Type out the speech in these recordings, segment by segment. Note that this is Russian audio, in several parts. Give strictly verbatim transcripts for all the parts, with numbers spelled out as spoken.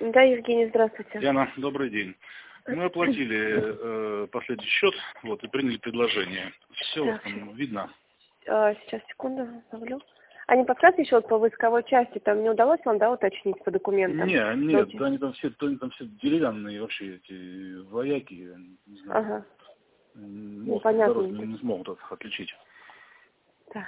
Да, Евгений, здравствуйте. Яна, добрый день. Мы оплатили э, последний счет, вот, и приняли предложение. Все Так, там видно. а, сейчас, секунду, говорю. А не подскажете еще вот по войсковой части, там не удалось вам, да, уточнить по документам? Не, нет, Вроде... они там все, они там все деревянные вообще эти вояки, не знаю. Ага. Мозг Непонятно. не, не смогут от- отличить. Да.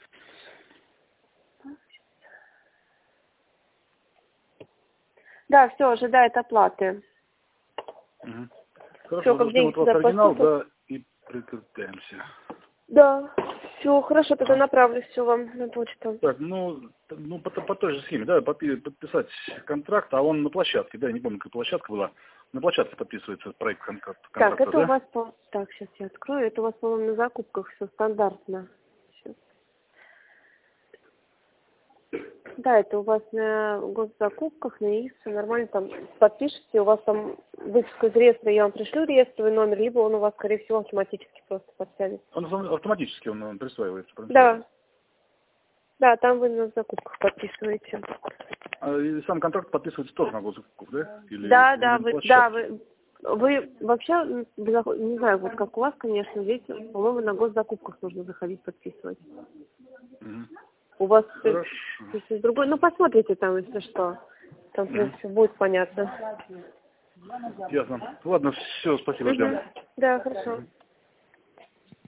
Да, все, ожидает оплаты. Угу. Хорошо, Все, как ждем деньги от вас сюда оригинал, поступят. да, и прикрепляемся. Да, все, хорошо, тогда А? направлю все вам на почту. Так, ну, т- ну по, по той же схеме, да, подпи- подписать контракт, а он на площадке, да, я не помню, какая площадка была. На площадке подписывается проект контракт- Так, контракта, это у да? вас, по... так, сейчас я открою, это у вас, по-моему, на закупках все стандартно. Щас. Да, это у вас на госзакупках, на ИИС, все нормально, там подпишите, у вас там выписка из реестра, я вам пришлю реестровый номер, либо он у вас, скорее всего, автоматически просто подтянется. Он сам- автоматически он, он присваивается. Да, да, там вы на закупках подписываете. А и сам контракт подписывается тоже на госзакупках, да? Или, Да, или да, на вы, площадке? да, вы, вы вообще, м, заход- не знаю, вот как у вас, конечно, здесь, по-моему, на госзакупках нужно заходить подписывать. Мгм. У вас э, Хорошо. чуть-чуть другой, ну посмотрите там, если что, там, в Мгм. принципе, будет понятно. Ясно. Ладно, все, спасибо, Мгм. ждем. Да, хорошо.